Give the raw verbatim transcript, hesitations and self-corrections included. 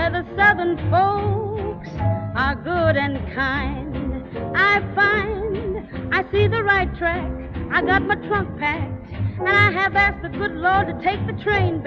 where the southern folks are good and kind. I find I see the right track. I got my trunk packed, and I have asked the good Lord to take the train back.